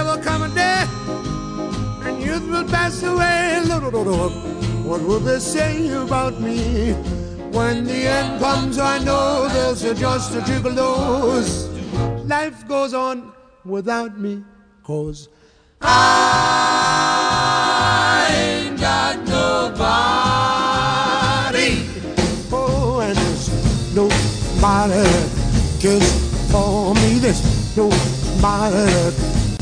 there will come a day and youth will pass away. What will they say about me? When the end comes, I know they'll say just a trickle dose. Life goes on without me, 'cause I ain't got nobody. Oh, and there's nobody that cares for me. There's nobody that